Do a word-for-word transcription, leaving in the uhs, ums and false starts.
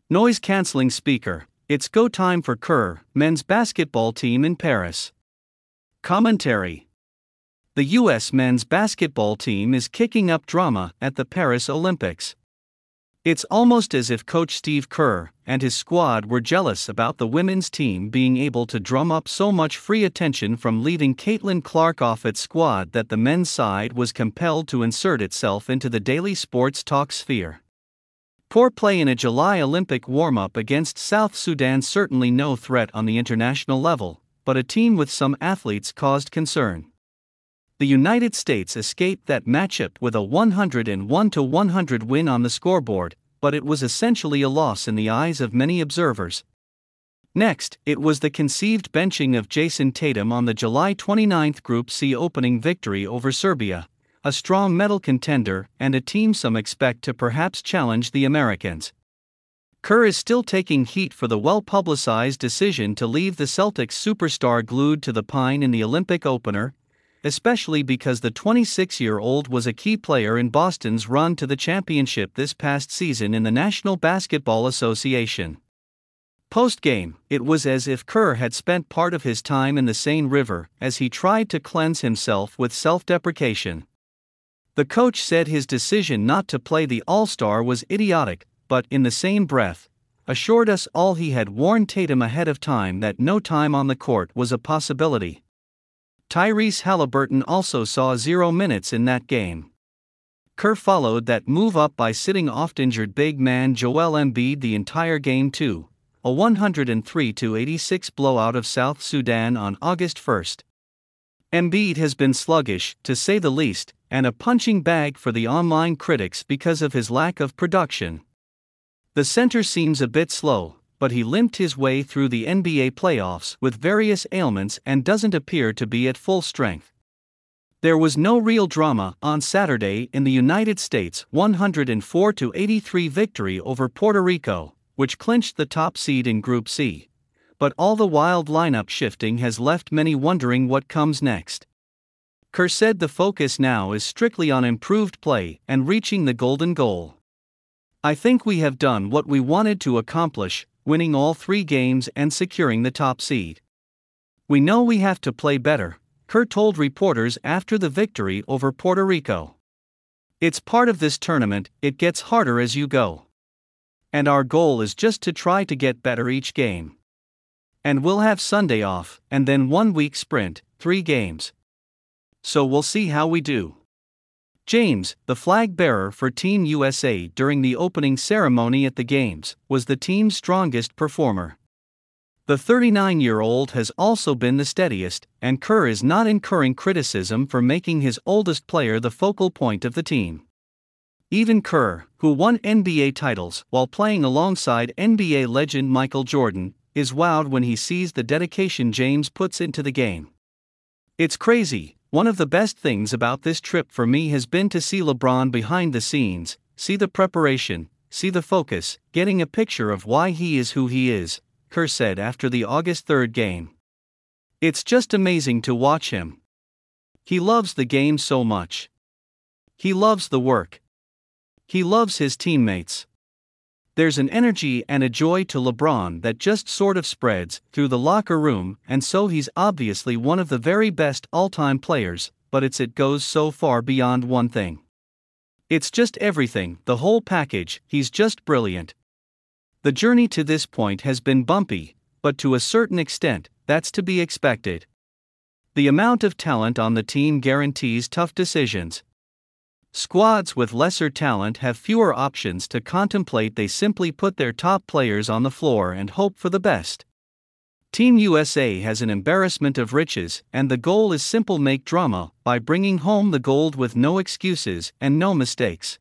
Noise-canceling speaker. It's go time for Kerr, men's basketball team in Paris. Commentary. The U S men's basketball team is kicking up drama at the Paris Olympics. It's almost as if Coach Steve Kerr and his squad were jealous about the women's team being able to drum up so much free attention from leaving Caitlin Clark off its squad that the men's side was compelled to insert itself into the daily sports talk sphere. Poor play in a July Olympic warm-up against South Sudan, certainly no threat on the international level, but a team with some athletes caused concern. The United States escaped that matchup with a one hundred one to one hundred win on the scoreboard, but it was essentially a loss in the eyes of many observers. Next, it was the conceived benching of Jason Tatum on the July twenty-ninth Group C opening victory over Serbia, a strong medal contender and a team some expect to perhaps challenge the Americans. Kerr is still taking heat for the well-publicized decision to leave the Celtics superstar glued to the pine in the Olympic opener, especially because the twenty-six-year-old was a key player in Boston's run to the championship this past season in the National Basketball Association. Post-game, it was as if Kerr had spent part of his time in the Seine River as he tried to cleanse himself with self-deprecation. The coach said his decision not to play the All-Star was idiotic, but in the same breath, assured us all he had warned Tatum ahead of time that no time on the court was a possibility. Tyrese Haliburton also saw zero minutes in that game. Kerr followed that move up by sitting oft-injured big man Joel Embiid the entire game too, a one hundred three to eighty-six blowout of South Sudan on August first. Embiid has been sluggish, to say the least, and a punching bag for the online critics because of his lack of production. The center seems a bit slow, but he limped his way through the N B A playoffs with various ailments and doesn't appear to be at full strength. There was no real drama on Saturday in the United States' one hundred four to eighty-three victory over Puerto Rico, which clinched the top seed in Group C. But all the wild lineup shifting has left many wondering what comes next. Kerr said the focus now is strictly on improved play and reaching the golden goal. I think we have done what we wanted to accomplish, winning all three games and securing the top seed. We know we have to play better, Kerr told reporters after the victory over Puerto Rico. It's part of this tournament, it gets harder as you go. And our goal is just to try to get better each game. And we'll have Sunday off, and then one week sprint, three games. So we'll see how we do. James, the flag bearer for Team U S A during the opening ceremony at the Games, was the team's strongest performer. The thirty-nine-year-old has also been the steadiest, and Kerr is not incurring criticism for making his oldest player the focal point of the team. Even Kerr, who won N B A titles while playing alongside N B A legend Michael Jordan, is wowed when he sees the dedication James puts into the game. It's crazy. One of the best things about this trip for me has been to see LeBron behind the scenes, see the preparation, see the focus, getting a picture of why he is who he is, Kerr said after the August third game. It's just amazing to watch him. He loves the game so much. He loves the work. He loves his teammates. There's an energy and a joy to LeBron that just sort of spreads through the locker room, and so he's obviously one of the very best all-time players, but it's it goes so far beyond one thing. It's just everything, the whole package, he's just brilliant. The journey to this point has been bumpy, but to a certain extent, that's to be expected. The amount of talent on the team guarantees tough decisions. Squads with lesser talent have fewer options to contemplate. They simply put their top players on the floor and hope for the best. Team U S A has an embarrassment of riches, and the goal is simple: make drama by bringing home the gold with no excuses and no mistakes.